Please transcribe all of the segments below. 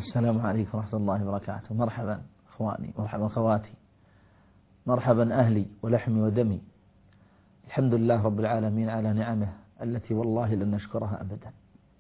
السلام عليكم ورحمة الله وبركاته. مرحبا أخواني، مرحبا أخواتي، مرحبا أهلي ولحمي ودمي. الحمد لله رب العالمين على نعمه التي والله لن نشكرها أبدا.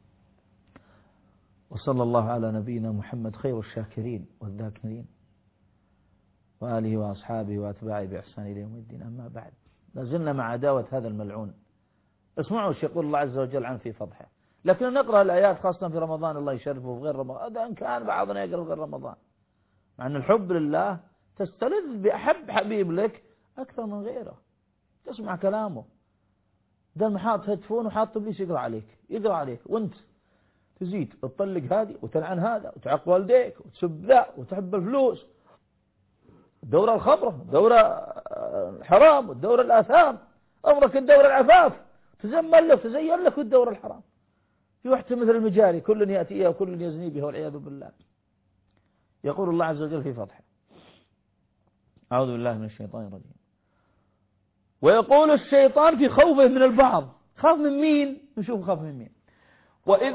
وصلى الله على نبينا محمد خير الشاكرين والذاكرين وآله وأصحابه وأتباعه بإحسان إلى يوم الدين. أما بعد، لازلنا مع عداوة هذا الملعون. اسمعوا وش يقول الله عز وجل عنه في فضحه. لكن نقرأ الآيات خاصة في رمضان، الله يشرفه في غير رمضان. هذا إن كان بعضنا يقرأ في غير رمضان، مع أن الحب لله تستلذ بأحب حبيب لك أكثر من غيره. تسمع كلامه، ده حاط هيدفون وحاط إبليس يقرأ عليك وأنت تزيد تطلق هذه وتلعن هذا وتعق والديك وتسب ذا وتحب الفلوس، الدورة الخمرة، الدورة الحرام والدورة الآثام، أمرك الدورة العفاف، تزين لك الدورة الحرام. في واحدة مثل المجاري، كل يأتيها وكل يزني بها والعياذ بالله. يقول الله عز وجل في فضحه: أعوذ بالله من الشيطان الرجيم. ويقول الشيطان في خوفه من البعض. خاف من مين؟ نشوف خاف من مين. وإذ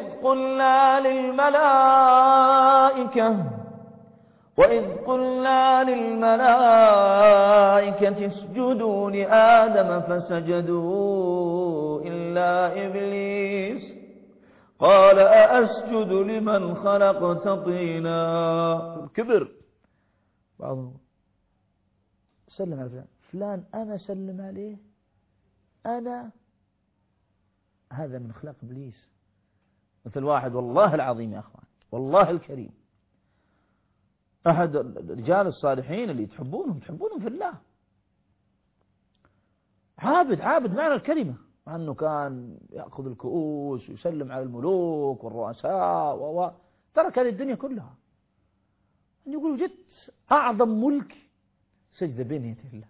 قلنا للملائكة اسجدوا لآدم فسجدوا إلا إبليس قال أأسجد لمن خلقت طينا. كبر بعضهم سلم على فلان، أنا سلم عليه، أنا. هذا من أخلاق إبليس. مثل واحد، والله العظيم يا أخوان، والله الكريم، أحد الرجال الصالحين اللي تحبونهم في الله، عابد معنى الكلمة، مع أنه كان يأخذ الكؤوس ويسلم على الملوك والرؤساء ترك هذه الدنيا كلها. أن يقول جدت أعظم ملك سجد بين يدي الله،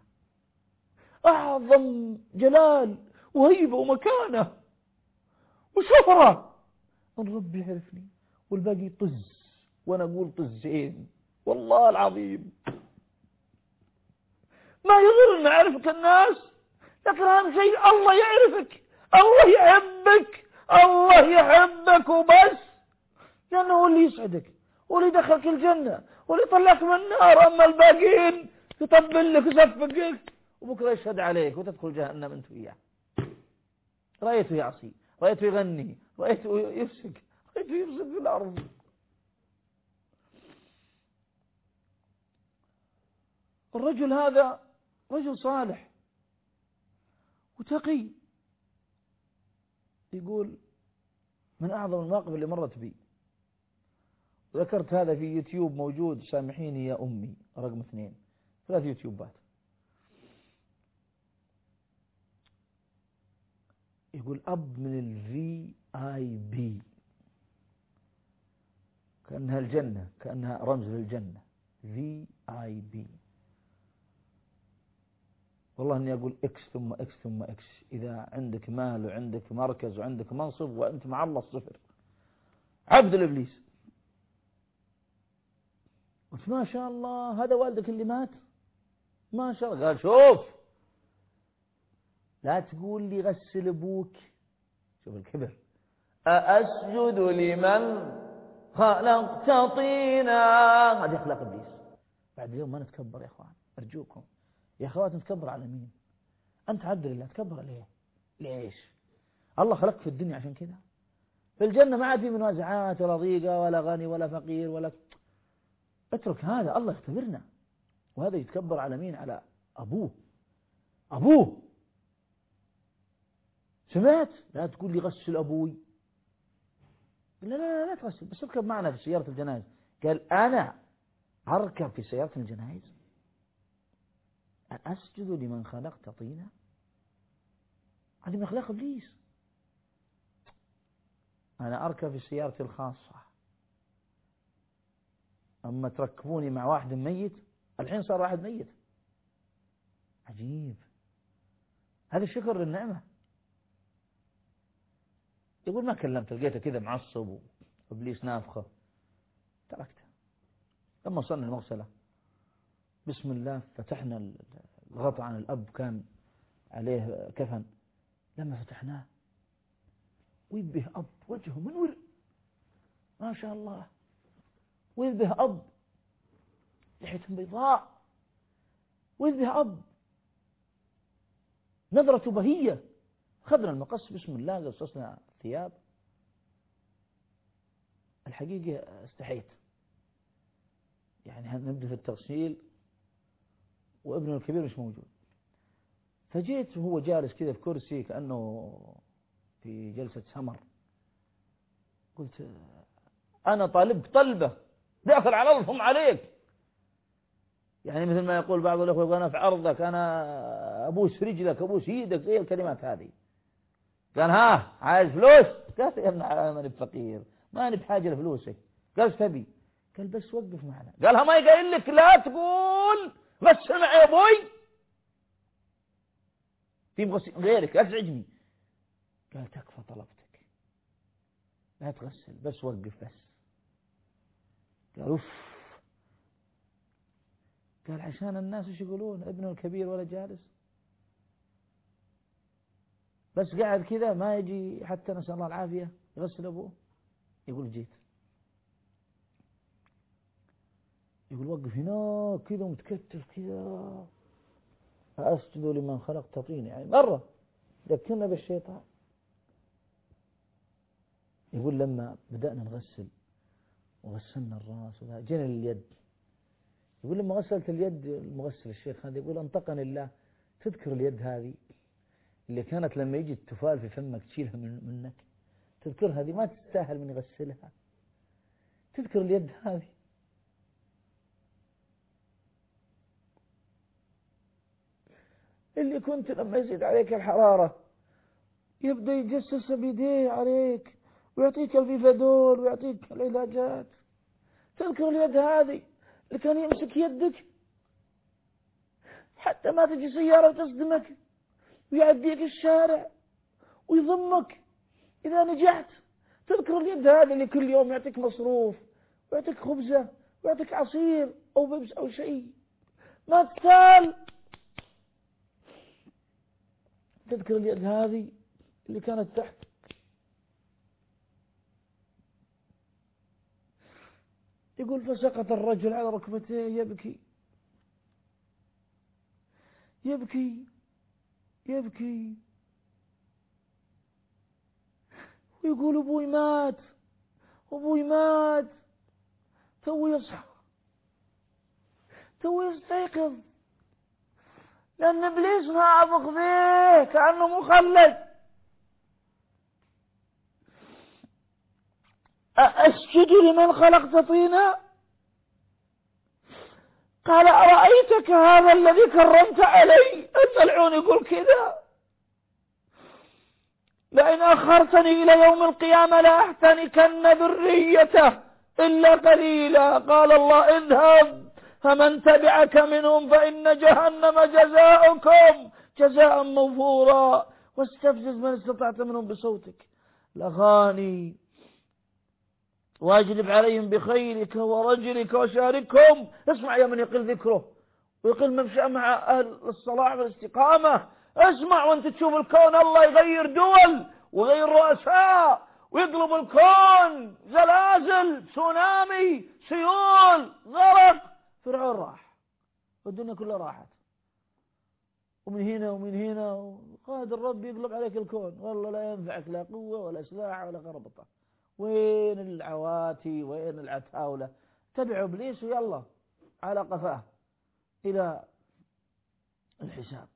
أعظم جلال وهيبة ومكانة وشهرة، أن ربي يعرفني والباقي طز، وأنا أقول طزين والله العظيم. ما يضر معرفة الناس، لكن أهم شيء الله يعرفك، الله يحبك وبس، لأنه هو اللي يسعدك واللي يدخلك الجنة واللي يطلعك من النار. أما الباقين يطبل لك ويصفقك وبكرة يشهد عليك وتدخل جهنم أنت وياه. رأيته يعصي، رأيته يغني، رأيته يفسق في الأرض. الرجل هذا رجل صالح وتقي. يقول من أعظم المواقف اللي مرت بي، وذكرت هذا في يوتيوب موجود، سامحيني يا أمي، رقم 2، 3 يوتيوبات. يقول أب من الVIP، كأنها الجنة، كأنها رمز للجنة، VIP. والله أني أقول إكس ثم إكس ثم إكس. إذا عندك مال وعندك مركز وعندك منصب وأنت مع الله الصفر، عبد الإبليس. قلت ما شاء الله، هذا والدك اللي مات؟ ما شاء الله. قال شوف، لا تقول لي غسل أبوك، شوف الكبر، أأسجد لمن خلقت طينا. هذه أخلاق إبليس. بعد اليوم ما نتكبر يا أخوان، أرجوكم يا أخوات، نتكبر على مين؟ أنت عبد لله، تكبر عليه ليش؟ الله خلقك في الدنيا عشان كذا. في الجنة ما عاد في منازعات ولا ضيقة ولا غني ولا فقير ولا، اترك هذا، الله يختبرنا. وهذا يتكبر على مين؟ على أبوه. سمعت؟ لا تقول لي غسل أبوي، لا تغسل، بس اركب معنا في سيارة الجنائز. قال أنا أركب في سيارة الجنائز؟ أسجد لمن خلقت طينا؟ هذه من أخلاق إبليس. أنا أركب في سيارتي الخاصة، أما تركبوني مع واحد ميت، الحين صار واحد ميت. عجيب، هذا الشكر للنعمة. يقول ما كلمت، لقيته كذا معصب وإبليس نافخه، تركته. لما وصلنا المغسلة، بسم الله فتحنا الغطاء عن الأب، كان عليه كفن. لما فتحناه ويبه أب وجهه منور ما شاء الله، وإذ به أب لحية بيضاء، وإذ به أب نظرة بهية. خذنا المقص بسم الله قصصنا ثياب. الحقيقة استحيت، يعني نبدأ في التغسيل وابنه الكبير مش موجود. فجيت وهو جالس كذا في كرسي كأنه في جلسة سمر، قلت أنا طالبك طلبة داخل على أرضهم عليك، يعني مثل ما يقول بعض الأخوة أنا في عرضك، أنا أبوس رجلك أبوس يدك، زي الكلمات هذه. قال ها عايز فلوس؟ قال يا ابن ماني بفقير، ماني بحاجة لفلوسك. قال تبي؟ قال بس وقف معنا. قالها ما يقول لك لا تقول بس معي يا أبوي، تبغى غيرك أزعجني. قال تكفى طلبتك، لا تغسل بس وقف بس. قال أوف. قال عشان الناس ايش يقولون ابنه الكبير ولا جالس، بس قاعد كذا ما يجي حتى نسأل الله العافية يغسل أبوه. يقول جيت، يقول وقف هناك كذا متكتف كذا، أسجد لمن خلقت طين، يعني مرة ذكرنا بالشيطان. يقول لما بدأنا نغسل وغسلنا الرأس جينا لليد، يقول لما غسلت اليد المغسل الشيخ هذا يقول انطقني الله، تذكر اليد هذه اللي كانت لما يجي التفال في فمك تشيلها منك، تذكر هذه ما تستاهل من يغسلها، تذكر اليد هذه. اللي كنت لما يزيد عليك الحرارة يبدأ يجسس بيديه عليك ويعطيك الفيفادول ويعطيك العلاجات، تذكر اليد هذه اللي كان يمسك يدك حتى ما تجي سيارة وتصدمك ويعديك الشارع ويضمك إذا نجحت، تذكر اليد هذه اللي كل يوم يعطيك مصروف ويعطيك خبزة ويعطيك عصير أو بيبس أو شيء ما تسال. تذكر اليد هذه اللي كانت تحت. يقول فسقط الرجل على ركبتيه يبكي يبكي يبكي ويقول أبوي مات أبوي مات، تو يصحى تو يستيقظ، لأن إبليس نافخ فيه كأنه مخلد. أسجد لمن خلقت طينا؟ قال أرأيتك هذا الذي كرمت علي؟ الطلعون يقول كذا لئن أخرتني إلى يوم القيامة لأحتنكن ذريته إلا قليلا. قال الله اذهب فمن تبعك منهم فإن جهنم جزاؤكم جزاء موفورا واستفزز من استطعت منهم بصوتك الأغاني واجلب عليهم بخيلك ورجلك وشاركهم. اسمع يا من يقل ذكره ويقل ممشى مع أهل الصلاح والاستقامة، اسمع وانت تشوف الكون الله يغير دول ويغير رؤساء ويقلب الكون، زلازل تسونامي سيول غرق. فرعون راح والدنيا كلها راحت، ومن هنا ومن هنا قادر الرب يقلب عليك الكون، والله لا ينفعك لا قوة ولا سلاح ولا خربطة. وين العواتي وين العتاولة؟ تبعوا إبليس ويلا على قفاه إلى الحساب.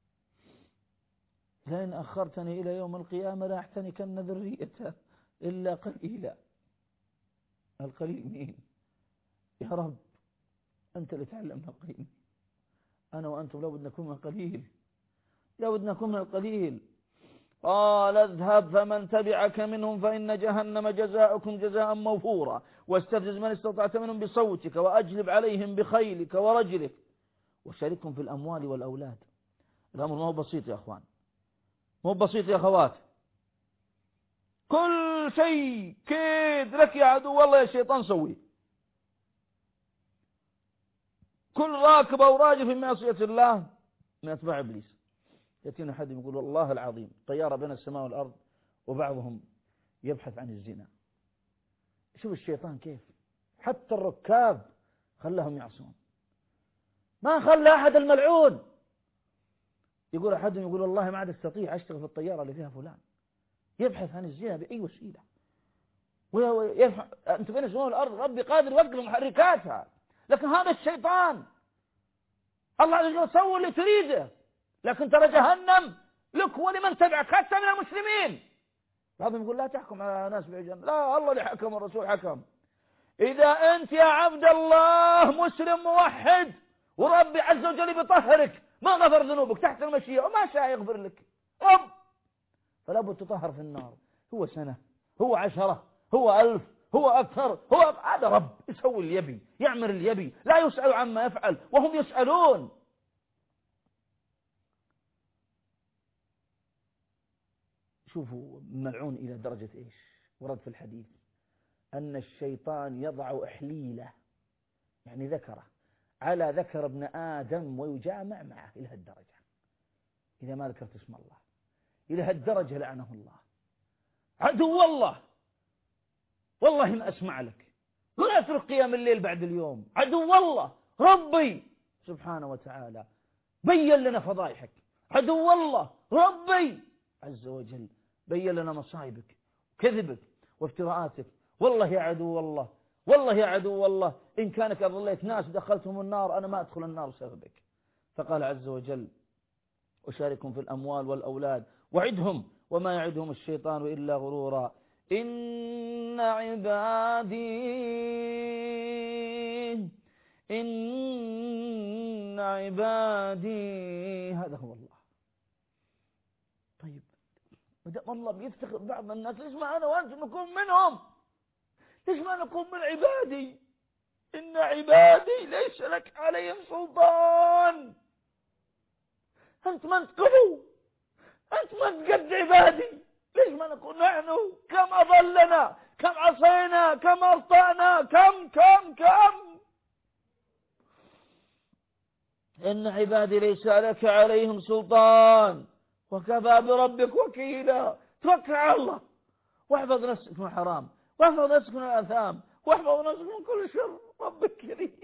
لئن أخرتني إلى يوم القيامة لأحتنكن ذريته إلا قليلا. القليل مين؟ يا رب أنت اللي تعلمنا القليل، أنا وأنتم لابد نكون من القليل، لابد نكون من القليل. قال اذهب فمن تبعك منهم فإن جهنم جزاؤكم جزاء موفورا واستفزز من استطعت منهم بصوتك وأجلب عليهم بخيلك ورجلك وشاركهم في الأموال والأولاد. الأمر ما هو بسيط يا أخوان، مو بسيط يا أخوات، كل شيء كيد لك يا عدو والله يا شيطان سوي. كل راكب أو راجل في معصية الله من أتباع إبليس. يأتينا أحد يقول والله العظيم طيارة بين السماء والأرض وبعضهم يبحث عن الزنا. شوف الشيطان كيف حتى الركاب خلاهم يعصون، ما خلى أحد الملعون. يقول أحدهم يقول والله ما عاد استطيع أشتغل في الطيارة اللي فيها فلان، يبحث عن الزنا بأي وسيلة، أنت بين السماء والأرض ربي قادر يوقف محركاتها، لكن هذا الشيطان الله عز وجل سوى اللي تريده، لكن ترى جهنم لك ولمن تبعك حتى من المسلمين. بعضهم يقول لا تحكم على ناس بالجنة، لا الله اللي حكم والرسول حكم. إذا أنت يا عبد الله مسلم موحد وربي عز وجل بيطهرك، ما غفر ذنوبك تحت المشيئة وما شاء يغفر لك رب، فلا بد تطهر في النار. هو سنة، هو 10، هو 1000، هو أكثر، هذا رب يسوي اللي يبي، يعمل اللي يبي، لا يسأل عما يفعل وهم يسألون. شوفوا ملعون إلى درجة إيش ورد في الحديث أن الشيطان يضع إحليله، يعني ذكره، على ذكر ابن آدم ويجامع معه إلى هالدرجة، إذا ما ذكرت اسم الله إلى هالدرجة لعنه الله. عدو والله ما أسمع لك ولا أترك قيام الليل بعد اليوم، عدو والله ربي سبحانه وتعالى بين لنا فضائحك، عدو والله ربي عز وجل بين لنا مصائبك كذبك وافتراءاتك. والله يا عدو والله، والله يا عدو والله إن كانك أضليت ناس دخلتهم النار أنا ما أدخل النار بسببك. فقال عز وجل أشاركهم في الأموال والأولاد وعدهم وما يعدهم الشيطان إلا غرورا. إن عبادي هذا هو الله. طيب بدأ الله بيفتخر بعض الناس، ليش ما أنا وأنت نكون منهم؟ ليش ما نكون من عبادي؟ إن عبادي ليس لك عليهم سلطان. أنت ما تقبوا، أنت ما تقد عبادي، ليش ما نكون نحن؟ كم أضلنا، كم عصينا، كم أخطأنا، كم إن عبادي ليس لك عليهم سلطان وكفى بربك وكيلا. توكل على الله واحفظ نفسك من الحرام، واحفظ نفسك من الآثام، واحفظ نفسك من كل شر. ربك كريم،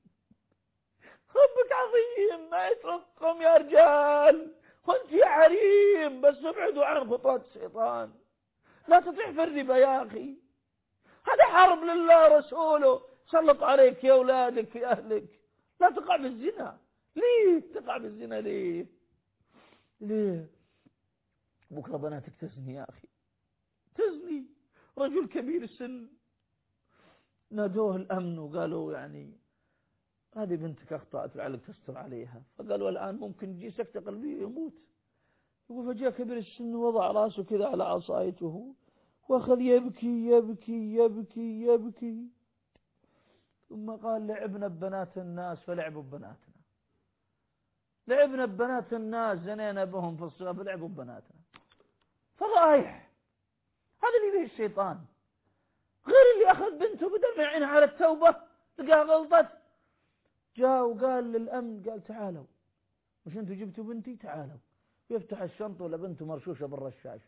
ربك عظيم، ما يترككم يا رجال، وانت يا حريم بس ابعدوا عن خطوات الشيطان. لا تطيح في الربا يا أخي، هذا حرب لله رسوله، سلط عليك يا أولادك في أهلك. لا تقع بالزنا. ليه تقع بالزنا؟ ليه بكرة بناتك تزني يا أخي، تزني. رجل كبير السن نادوه الأمن وقالوا يعني هذه بنتك أخطأت لعلك تستر عليها، فقالوا الآن ممكن يجي سكتة قلبية يموت. يقول فجاء كبير السن وضع راسه كذا على عصايته وأخذ يبكي ثم قال لعبنا ببنات الناس فلعبوا ببناتنا، لعبنا ببنات الناس زنينا بهم في الصغر فلعبوا ببناتنا. فضايح. هذا اللي به الشيطان، غير اللي أخذ بنته بدل ما يعينها على التوبة لقاها غلطت، جاء وقال للأمن قال تعالوا، مش أنتوا جبتوا بنتي؟ تعالوا. يفتح الشنطة ولا بنته مرشوشة بالرشاش.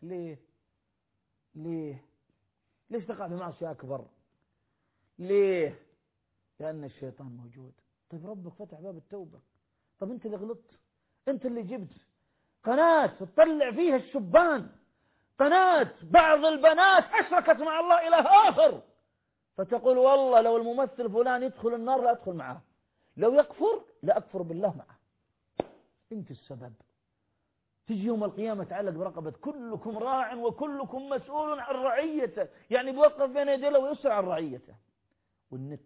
ليش تقع في معصية أكبر؟ ليه؟ لأن الشيطان موجود. طيب ربك فتح باب التوبة، طب أنت اللي غلطت، أنت اللي جبت قناة تطلع فيها الشبان، قناة بعض البنات أشركت مع الله إله آخر، فتقول والله لو الممثل فلان يدخل النار لا أدخل معه، لو يكفر لا أكفر بالله معه. أنت السبب. تجي يوم القيامة تعلق برقبة كلكم راع وكلكم مسؤول عن رعيته، يعني بوقف بين يديه ويسرع عن رعيته. والنت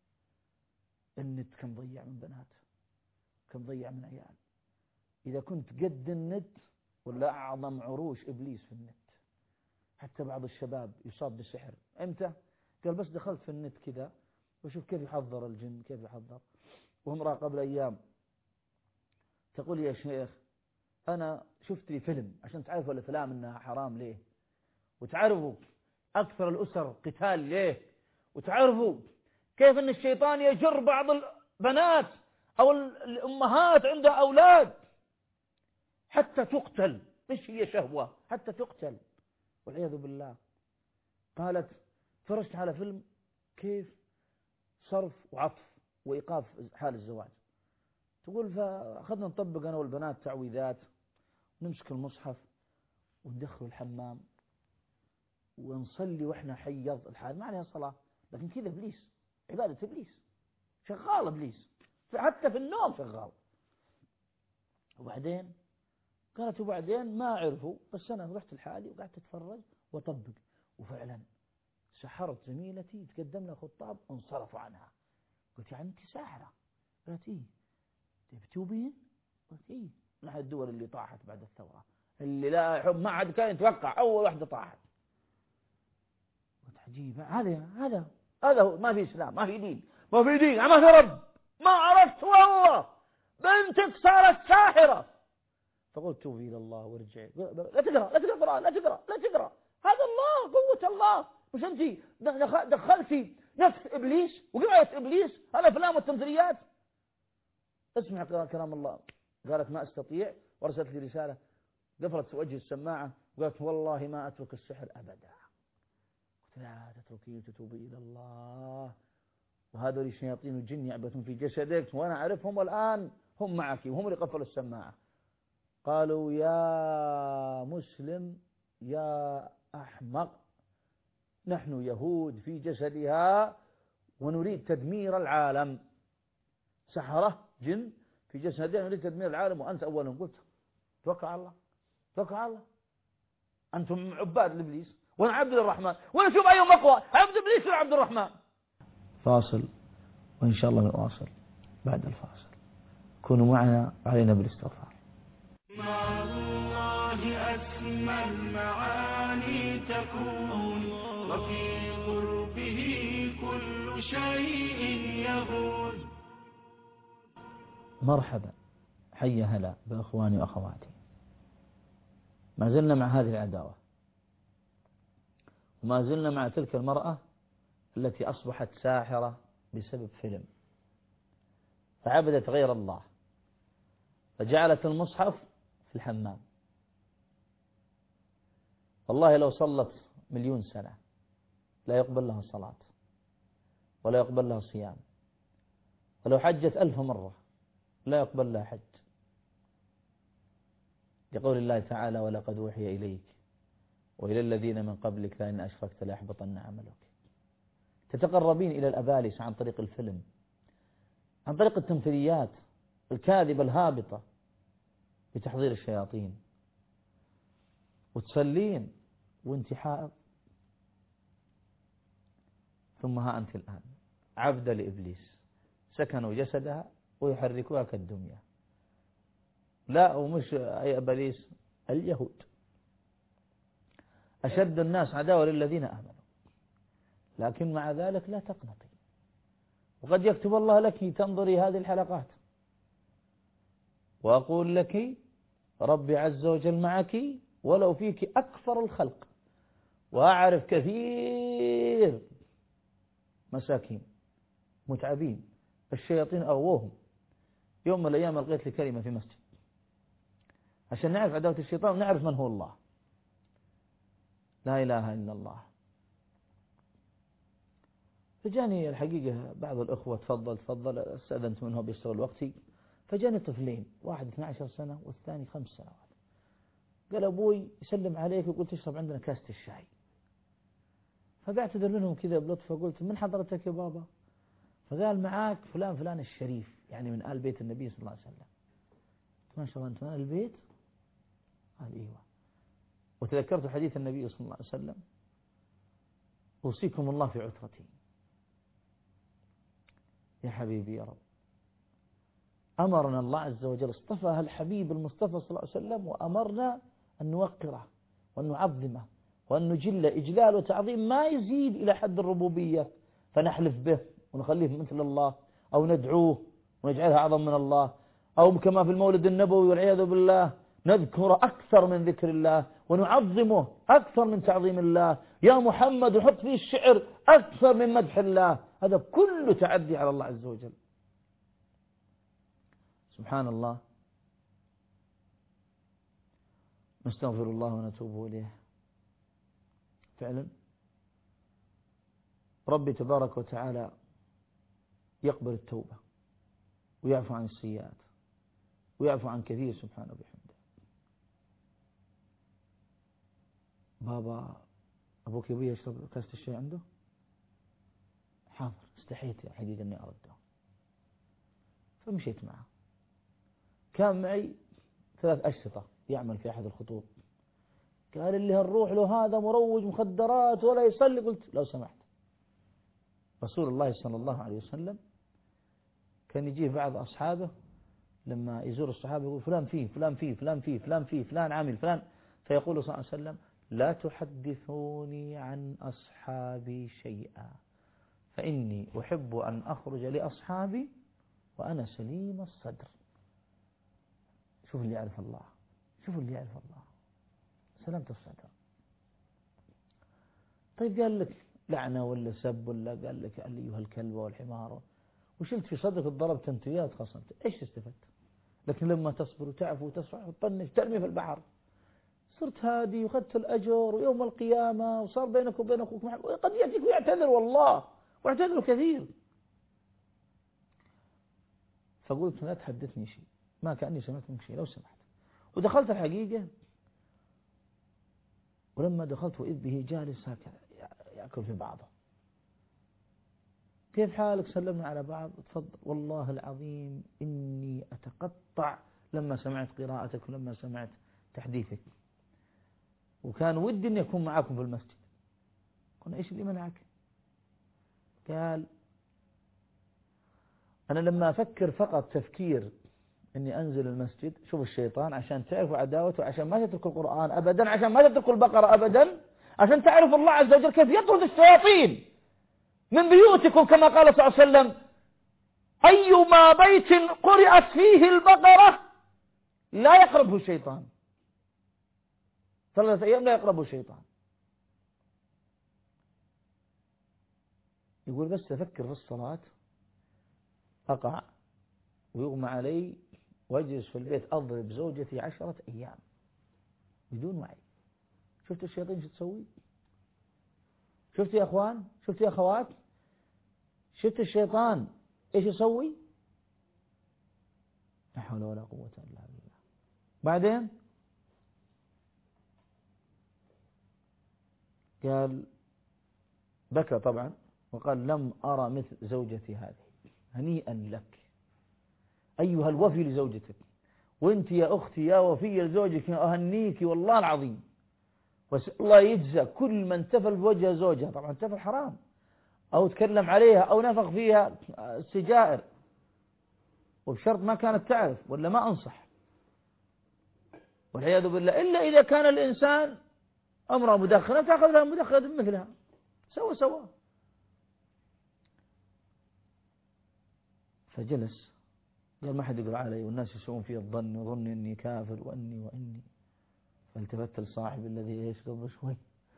كم ضيع من بنات، كم ضيع من عيال. إذا كنت قد النت ولا أعظم عروش إبليس في النت. حتى بعض الشباب يصاب بالسحر. إمتى؟ قال بس دخلت في النت كذا وشوف كيف يحضر الجن، كيف يحضر. وامرأة قبل أيام تقول يا شيخ أنا شفت لي فيلم، عشان تعرفوا الأفلام إنها حرام ليه، وتعرفوا أكثر الأسر قتال ليه، وتعرفوا كيف أن الشيطان يجر بعض البنات أو الأمهات عندها أولاد حتى تقتل، مش هي شهوة، حتى تقتل والعياذ بالله. قالت فرجت على فيلم كيف صرف وعطف وإيقاف حال الزواج. تقول فأخذنا نطبق أنا والبنات تعويذات، نمسك المصحف وندخل الحمام ونصلي وإحنا حيض الحال، ما عليها صلاة، لكن كذا إبليس، عبادة إبليس، شغال إبليس حتى في النوم شغال. وبعدين قالت وبعدين ما عرفوا، بس أنا رحت لحالي وقعدت أتفرج وأطبق، وفعلا سحرت زميلتي تقدم لها خطاب انصرفوا عنها. قلت يعني أنت ساحرة؟ قالت إيه تبتوبين؟ قلت إيه، من أحد الدول اللي طاحت بعد الثورة، اللي لا يحب ما عاد كان يتوقع أول واحدة طاحت. قلت عجيبة، هذا هو، ما في إسلام، ما في دين، ما في رب، ما عرفت والله بنتك صارت ساحرة. فقلت توبي إلى الله وارجعي، لا تقرأ قرآن، لا تقرأ، هذا الله، قوة الله، مش أنت دخلتي نفس إبليس وقراءة إبليس، هذا أفلام والتمثيليات. اسمع كلام الله. قالت ما أستطيع، ورسلت لي رسالة، قفلت وجه السماعة وقالت والله ما أترك السحر أبدا. قلت لا تتركي وتتوبي إلى الله، وهذول الشياطين والجن يعبثون في جسدك وأنا أعرفهم والآن هم معك، وهم اللي قفلوا السماعة. قالوا يا مسلم يا أحمق، نحن يهود في جسدها ونريد تدمير العالم، سحرة جن في جسدها نريد تدمير العالم وأنت أولهم. قلت توكل على الله، أنتم عباد لإبليس وأنا عبد الرحمن، وأنا شوف أيهم أقوى، عبد إبليس ولا عبد الرحمن. فاصل وإن شاء الله نواصل بعد الفاصل. كونوا معنا، علينا بالاستغفار. مع الله أسمى المعاني تكون، وفي قربه كل شيء يهون. مرحبا، حيا هلا بأخواني وأخواتي. ما زلنا مع هذه العداوة، وما زلنا مع تلك المرأة التي أصبحت ساحرة بسبب فيلم، فعبدت غير الله، فجعلت المصحف في الحمام. والله لو صلت 1,000,000 سنة لا يقبل لها صلاة ولا يقبل لها صيام، ولو حجت 1000 مرة لا يقبل لها حج، لقول الله تعالى ولقد أوحي إليك وإلى الذين من قبلك لئن أشركت ليحبطن عملك. تتقربين إلى الأبالسة عن طريق الفيلم، عن طريق التمثيليات الكاذبة الهابطة بتحضير الشياطين، وتصلين وانت حائض، ثم ها أنت الآن عبدة لإبليس، سكنوا جسدها ويحركوها كالدمية. لا، ومش أي إبليس، اليهود أشد الناس عداوة للذين آمنوا، لكن مع ذلك لا تقنطي، وقد يكتب الله لك تنظري هذه الحلقات، وأقول لك ربي عز وجل معك ولو فيك أكثر الخلق، وأعرف كثير مساكين متعبين الشياطين أغووهم. يوم من الأيام ألقيت لي كلمة في مسجد عشان نعرف عداوة الشيطان ونعرف من هو الله، لا إله إلا الله. فجاني الحقيقة بعض الأخوة تفضل استأذنت منه بيشتغل وقتي، فجاني طفلين، واحد 12 سنة والثاني 5 سنوات. قال أبوي يسلم عليك ويقول تشرب عندنا كاسة الشاي. فبعتذر منهم كذا بلطف، فقلت من حضرتك يا بابا؟ فقال معاك فلان الشريف، يعني من آل بيت النبي صلى الله عليه وسلم. ما شاء الله أنت من آل البيت؟ قال إيوه. وتذكرت حديث النبي صلى الله عليه وسلم أوصيكم الله في عترتي. يا حبيبي يا رب، أمرنا الله عز وجل، اصطفى الحبيب المصطفى صلى الله عليه وسلم، وأمرنا أن نوقره وأن نعظمه وأن نجل إجلال وتعظيم ما يزيد إلى حد الربوبية، فنحلف به ونخليه مثل الله، أو ندعوه ونجعلها أعظم من الله، أو كما في المولد النبوي والعياذ بالله نذكر أكثر من ذكر الله ونعظمه أكثر من تعظيم الله. يا محمد وحط فيه الشعر أكثر من مدح الله، هذا كله تعدي على الله عز وجل. سبحان الله، نستغفر الله ونتوب إليه. فعلا ربي تبارك وتعالى يقبل التوبة ويعفو عن السيئات ويعفو عن كثير سبحانه وبحمده. بابا أبوك يبي يشرب كاسة الشاي عنده؟ حاضر، استحيت يا حقيقة أني أرده، فمشيت معه. كان معي 3 أشرطة يعمل في أحد الخطوط، قال اللي هنروح له هذا مروج مخدرات ولا يصلي. قلت لو سمحت، رسول الله صلى الله عليه وسلم كان يجيه بعض أصحابه لما يزور الصحابة يقول فلان فيه فلان فيه فلان فيه فلان فيه فلان عامل فلان، فيقول صلى الله عليه وسلم لا تحدثوني عن أصحابي شيئا فإني أحب أن أخرج لأصحابي وأنا سليم الصدر. شوف اللي يعرف الله، شوف اللي يعرف الله، سلامة الصدر. طيب قال لك لعنة ولا سب ولا قال لك قال لي أيها الكلب والحمار وشلت في صدرك الضرب تنتويات وخصمت، إيش استفدت؟ لكن لما تصبر وتعفو وتصفح وتطنش ترمي في البحر صرت هادي وخدت الأجر ويوم القيامة وصار بينك وبين أخوك محبة. قد يأتيك ويعتذر والله واعتذر كثير. فقلت لا تحدثني شيء، ما كأني سمعت منك شيء لو سمحت. ودخلت الحقيقة، ولما دخلت وإذ به جالس هكذا يأكل في بعضه. كيف حالك؟ سلمنا على بعض. تفضل. والله العظيم إني أتقطع لما سمعت قراءتك ولما سمعت تحديثك، وكان ودي أن يكون معاكم في المسجد. قلنا إيش اللي منعك؟ قال أنا لما أفكر فقط تفكير أني أنزل المسجد، شوف الشيطان عشان تعرفوا عداوته، عشان ما تتركوا القرآن أبدا، عشان ما تتركوا البقرة أبدا، عشان تعرفوا الله عز وجل كيف يطرد الشياطين من بيوتكم كما قال صلى الله عليه وسلم أيما بيت قرأت فيه البقرة لا يقربه الشيطان، 3 أيام لا يقربه الشيطان. يقول بس أفكر في الصلاة أقع ويغمى علي واجلس في البيت أضرب زوجتي 10 أيام بدون وعي. شفت الشياطين شو تسوي؟ شفت يا أخوان؟ شفت يا أخوات؟ شفت الشيطان إيش يسوي؟ لا حول ولا قوة إلا بالله. بعدين قال بكى طبعا وقال لم أرى مثل زوجتي هذه، هنيئا لك أيها الوفي لزوجتك، وانت يا أختي يا وفي لزوجك، أهنيك والله العظيم، واسأل الله يجزى كل من تفل بوجه زوجها، طبعا تفل حرام أو تكلم عليها أو نفخ فيها سجائر، وبشرط ما كانت تعرف ولا ما أنصح والعياذ بالله، إلا إذا كان الإنسان أمره مدخنة تأخذ لها مدخنة مثلها سوا. فجلس قال ما حد يقرأ علي والناس يسوون في الظن وظن إني كافر وإني. فالتفت لصاحب الذي إيش قبل شوي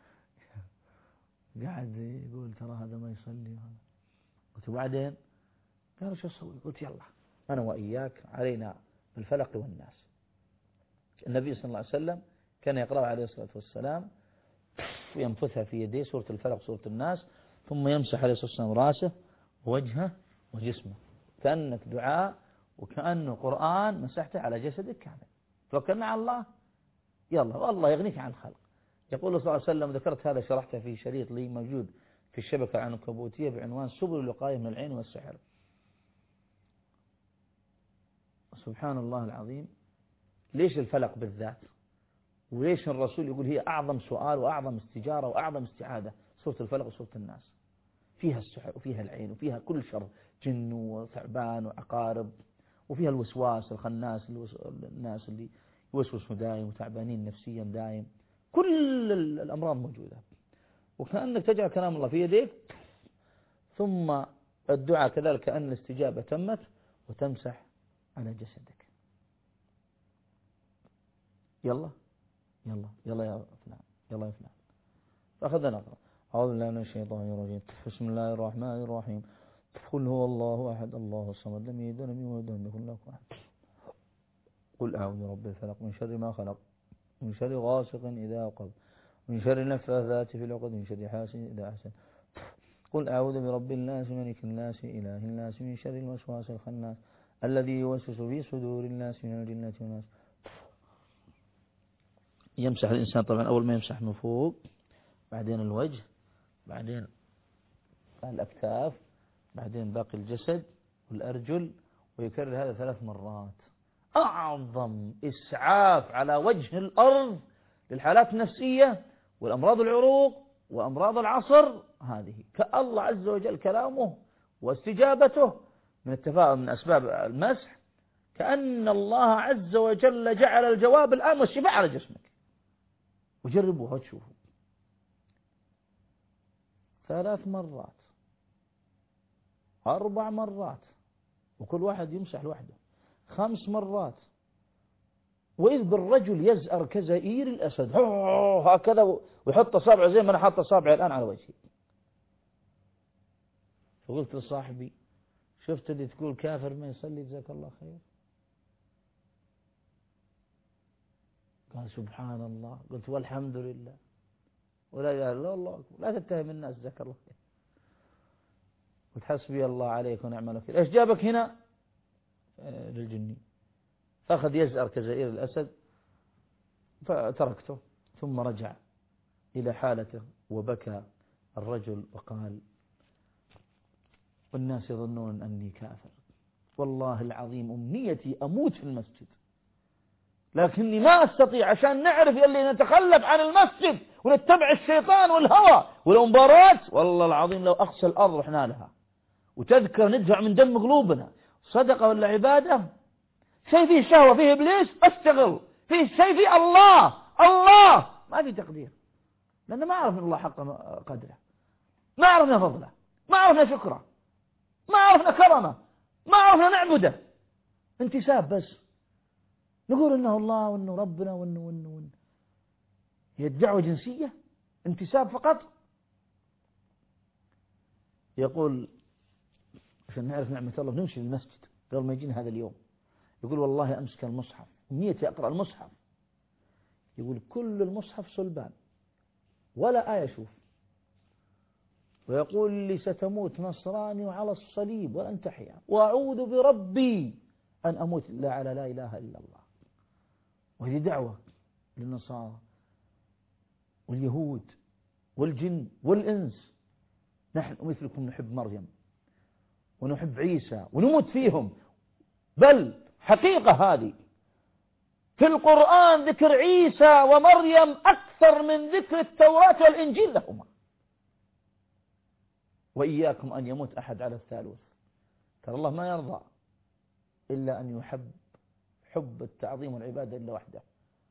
قاعد يقول ترى هذا ما يصلي هذا. قلت وبعدين؟ قال شو أسوي؟ قلت يلا أنا وإياك علينا بالفلق والناس. النبي صلى الله عليه وسلم كان يقرأ عليه الصلاة والسلام وينفثها في يديه سورة الفلق سورة الناس، ثم يمسح عليه الصلاة والسلام راسه ووجهه وجسمه كأنك دعاء وكأنه قرآن مسحته على جسدك كامل. توكلنا على الله يلا والله يغنيك عن الخلق. يقول صلى الله عليه وسلم ذكرت هذا شرحته في شريط لي موجود في الشبكة العنكبوتية بعنوان سبل الوقاية من العين والسحر. سبحان الله العظيم، ليش الفلق بالذات؟ وليش الرسول يقول هي أعظم سؤال وأعظم استجارة وأعظم استعادة؟ سورة الفلق وسورة الناس فيها السحر وفيها العين وفيها كل شر، جن وثعبان وعقارب، وفيها الوسواس الخناس، الناس اللي يوسوسوا دائم وتعبانين نفسيا دائم، كل الأمراض موجودة. وكأنك تجعل كلام الله في يديك ثم الدعاء كذلك كأن الاستجابة تمت وتمسح على جسدك. يلا يا فلان يلا يا فلان. فأخذنا نقرأ أعوذ بالله من الشيطان الرجيم بسم الله الرحمن الرحيم قل هو الله أحد الله الصمد لم يلد ولم يولد ولم يكن له كفوا أحد قل أعوذ برب الفلق من شر ما خلق من شر غاسق إذا وقب من شر النفاثات في العقد من شر حاسد إذا حسد قل أعوذ برب الناس ملك الناس إله الناس من شر الوسواس الخناس الذي يوسوس في صدور الناس من الجنة والناس. يمسح الإنسان طبعا أول ما يمسح من فوق، بعدين الوجه، بعدين الأكتاف، بعدين باقي الجسد والأرجل، ويكرر هذا 3 مرات. أعظم إسعاف على وجه الأرض للحالات النفسية والأمراض العروق وأمراض العصر هذه، كالله عز وجل كلامه واستجابته من التفاؤل من أسباب المسح، كأن الله عز وجل جعل الجواب الآن والشفاء على جسمك. وجربوها وتشوفوا 3 مرات 4 مرات، وكل واحد يمسح لوحده 5 مرات. وإذ بالرجل يزأر كزئير الأسد هكذا، ويحط أصابعه زي ما أنا حاط أصابعي الآن على وجهي. فقلت لصاحبي شفت اللي تقول كافر ما يصلي جزاك الله خير؟ قال سبحان الله. قلت والحمد لله ولا إله إلا الله، لا تتهم الناس جزاك الله خير. قلت حسبي الله عليك ونعم الوكيل. إيش جابك هنا؟ للجني. فأخذ يزأر كزئير الأسد، فتركته ثم رجع إلى حالته وبكى الرجل وقال والناس يظنون أني كافر، والله العظيم أمنيتي أموت في المسجد، لكني ما أستطيع عشان نعرف اللي نتخلف عن المسجد ونتبع الشيطان والهوى والمباراة. والله العظيم لو أقصى الأرض رحنا لها، وتذكر ندفع من دم قلوبنا. صدقة ولا عبادة؟ شيء فيه شهوة فيه إبليس أشتغل، فيه شيء فيه الله ما في تقدير، لأن ما عرفنا الله حق قدره، ما عرفنا فضله، ما عرفنا شكره، ما عرفنا كرمه، ما عرفنا نعبده. انتساب بس، نقول إنه الله وإنه ربنا وإنه هي الدعوة جنسية، انتساب فقط. يقول عشان نعرف نعمة الله بنمشي للمسجد قبل ما يجينا هذا اليوم. يقول والله أمسك المصحف، نيتي أقرأ المصحف، يقول كل المصحف صلبان ولا آية أشوف، ويقول لي ستموت نصراني وعلى الصليب ولن تحيا، وأعوذ بربي أن أموت لا على لا إله إلا الله. وهذه دعوة للنصارى واليهود والجن والإنس. نحن مثلكم نحب مريم ونحب عيسى ونموت فيهم، بل حقيقة هذه في القرآن ذكر عيسى ومريم أكثر من ذكر التوراة والإنجيل لهما. وإياكم أن يموت أحد على الثالوث، ترى الله ما يرضى إلا أن يحب حب التعظيم والعبادة إلا وحده،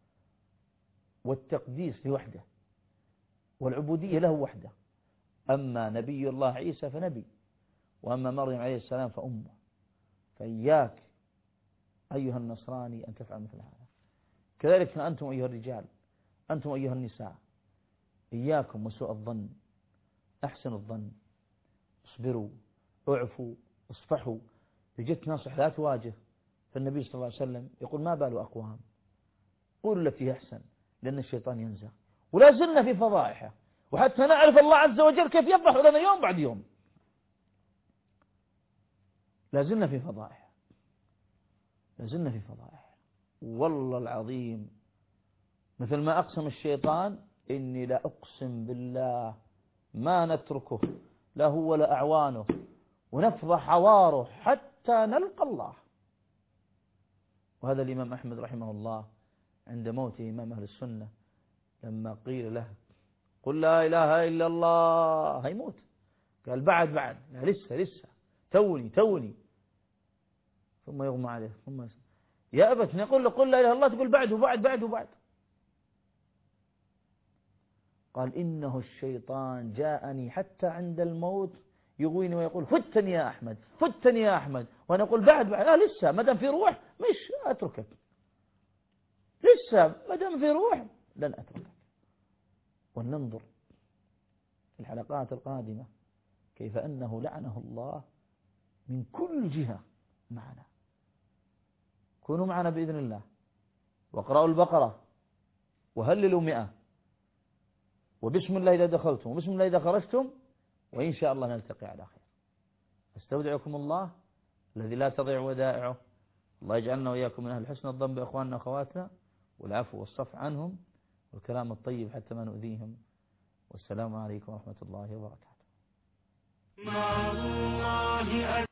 والتقديس لوحده، والعبودية له وحده. أما نبي الله عيسى فنبي، وأما مريم عليه السلام فأمه. فإياك أيها النصراني أن تفعل مثل هذا. كذلك أنتم أيها الرجال، أنتم أيها النساء، إياكم وسوء الظن، أحسن الظن، اصبروا، اعفوا، اصفحوا. يجيك ناصح لا تواجه، فالنبي صلى الله عليه وسلم يقول ما بال أقوام قولوا التي أحسن لأن الشيطان ينزغ. ولا زلنا في فضائحه، وحتى نعرف الله عز وجل كيف يفضح لنا يوم بعد يوم. لا زلنا في فضائح، لا زلنا في فضائح. والله العظيم مثل ما أقسم الشيطان إني لا أقسم بالله ما نتركه لا هو ولا أعوانه، ونفضح عواره حتى نلقى الله. وهذا الإمام أحمد رحمه الله عند موته إمام أهل السنة لما قيل له قل لا إله إلا الله هيموت، قال بعد لا لسه توني ثم يغمى عليه ثم يا أبت نقول له قل لا إله إلا الله تقول بعد. قال إنه الشيطان جاءني حتى عند الموت يغويني ويقول فتني يا أحمد، وأنا أقول بعد لا لسه ما دام في روح مش أتركك، لسه ما دام في روح لن أتركك. ولننظر في الحلقات القادمة كيف أنه لعنه الله من كل جهة معنا. كونوا معنا بإذن الله، واقرأوا البقرة وهللوا 100، وبسم الله إذا دخلتم وبسم الله إذا خرجتم وإن شاء الله نلتقي على خير. استودعكم الله الذي لا تضيع ودائعه. الله يجعلنا وإياكم من أهل حسن الظن بإخواننا وأخواتنا والعفو والصفح عنهم والكلام الطيب حتى ما نؤذيهم. والسلام عليكم ورحمة الله وبركاته.